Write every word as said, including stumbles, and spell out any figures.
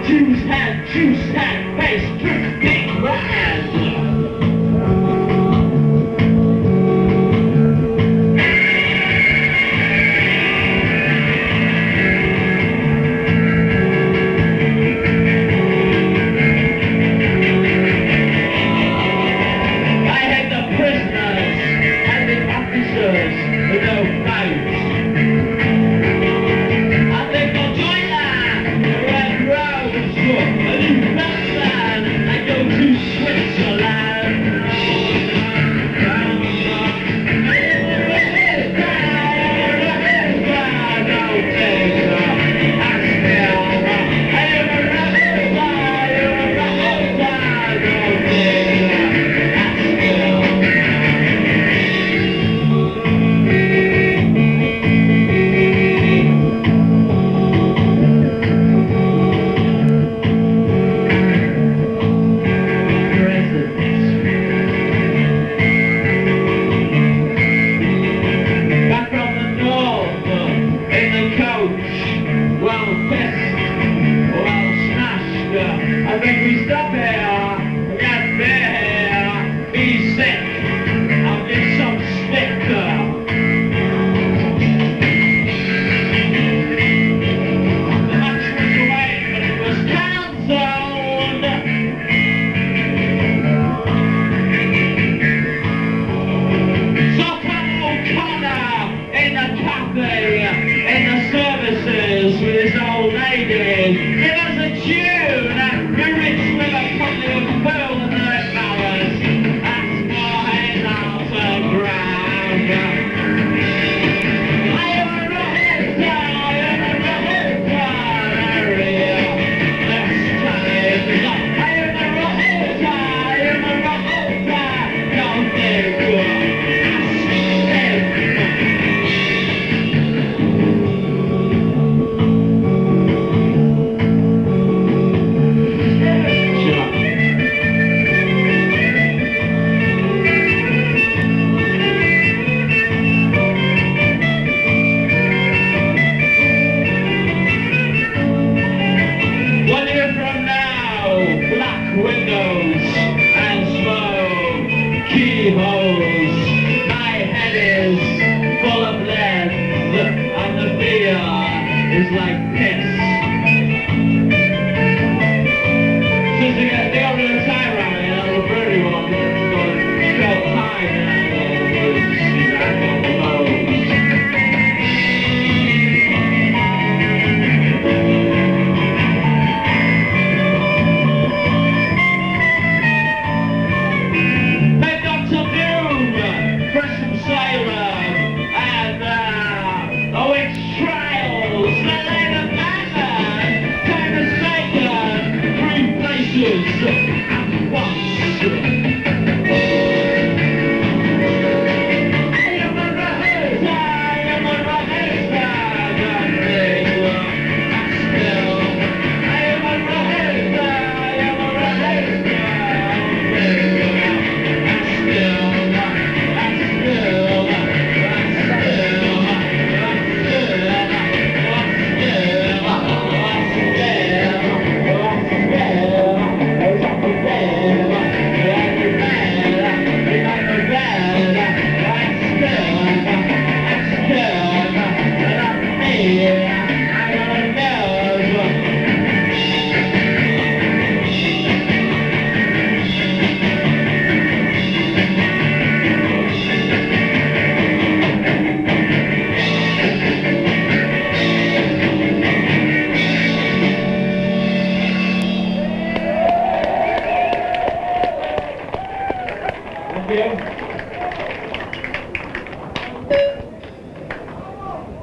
Jews had, Jews had face, drifting land. I think we stop here, get there, be sick, I'll get some sticker. The match was away, but it was cancelled. Soccer O'Connor in the cafe, in the services with his old lady. Give us a tune. You're rich with a company of pearl and red flowers. That's more heads out the ground. I am a rocket star, I am a rocket star, area. This time, I am a rocket star, I am a rocket star. Don't think good. Windows and smoke, keyholes, my head is full of lead, and the beer is like piss. Since they got the over the time around me, that little birdie one, it's got spelled time now, it's back on the bones. At once. Thank you.